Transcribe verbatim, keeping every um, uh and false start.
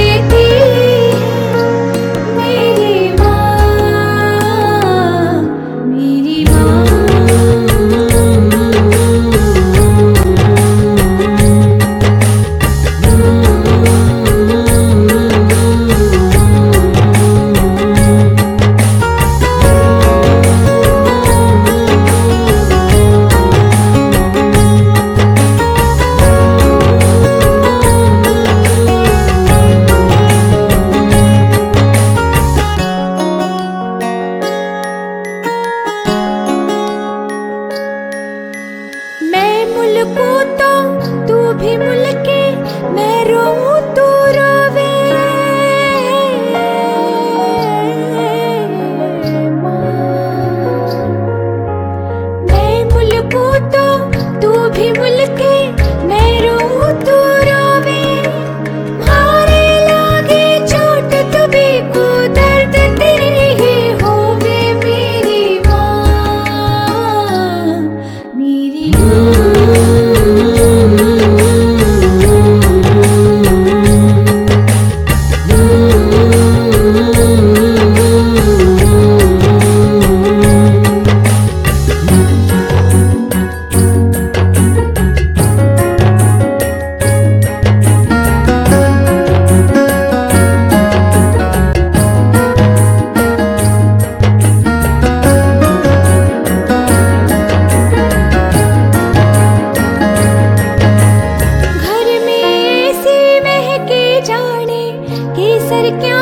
देती मेरी माँ, मेरी माँ। मुल्कों तो तू भी मुल्के, मैं रोऊं तू रोवे माँ। मैं मुल्कों तो तू भी मुल्के, मैं रोऊं तू रोवे। मारे लागे चोट तुबे को दर्द तेरे ही होवे मेरी माँ, मेरी माँ। केसर क्या